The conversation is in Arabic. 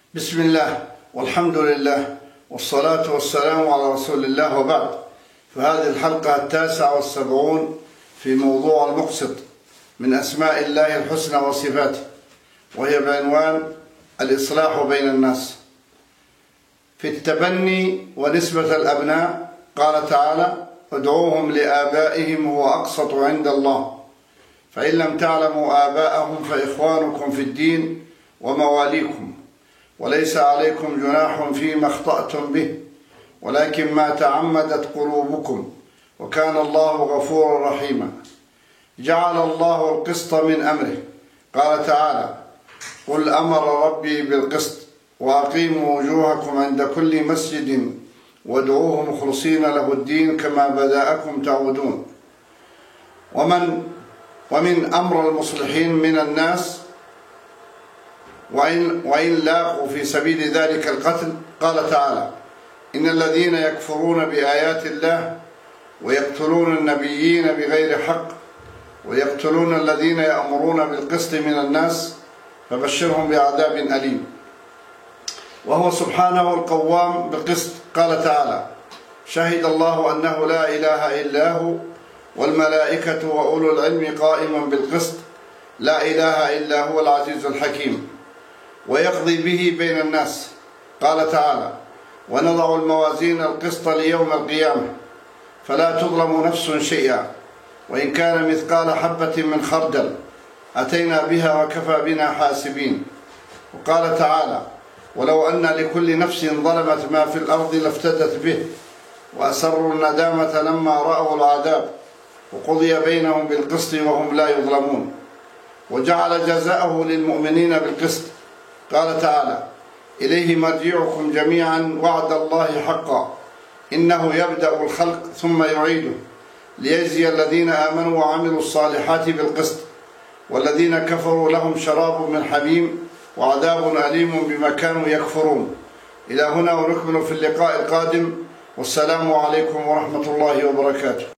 بسم الله والحمد لله والصلاة والسلام على رسول الله، وبعد. فهذه الحلقة 79 في موضوع المقسط من أسماء الله الحسنى وصفاته، وهي بعنوان الإصلاح بين الناس. في التبني ونسبة الأبناء قال تعالى: ادعوهم لآبائهم هو أقسط عند الله، فإن لم تعلموا آباءهم فإخوانكم في الدين ومواليكم، وليس عليكم جناح فيما اخطأتم به، ولكن ما تعمدت قلوبكم، وكان الله غفورا رحيما. جعل الله القسط من أمره، قال تعالى: قل أمر ربي بالقسط وأقيموا وجوهكم عند كل مسجد وادعوه مخلصين له الدين كما بدأكم تعودون. ومن أمر المصلحين من الناس وإن لاقوا في سبيل ذلك القتل، قال تعالى: إن الذين يكفرون بآيات الله ويقتلون النبيين بغير حق ويقتلون الذين يأمرون بالقسط من الناس فبشرهم بعذاب أليم. وهو سبحانه القوام بالقسط، قال تعالى: شهد الله أنه لا إله إلا هو والملائكة وأولو العلم قائما بالقسط لا إله إلا هو العزيز الحكيم. ويقضي به بين الناس، قال تعالى: ونضع الموازين القسط ليوم القيامة فلا تظلم نفس شيئا وإن كان مثقال حبة من خردل أتينا بها وكفى بنا حاسبين. وقال تعالى: ولو أن لكل نفس ظلمت ما في الأرض لافتدت به وأسروا الندامة لما رأوا العذاب وقضي بينهم بالقسط وهم لا يظلمون. وجعل جزاءه للمؤمنين بالقسط، قال تعالى: إليه مرجعكم جميعا وعد الله حقا إنه يبدأ الخلق ثم يعيده ليجزي الذين آمنوا وعملوا الصالحات بالقسط والذين كفروا لهم شراب من حميم وعذاب أليم بما كانوا يكفرون. إلى هنا ونكمل في اللقاء القادم، والسلام عليكم ورحمة الله وبركاته.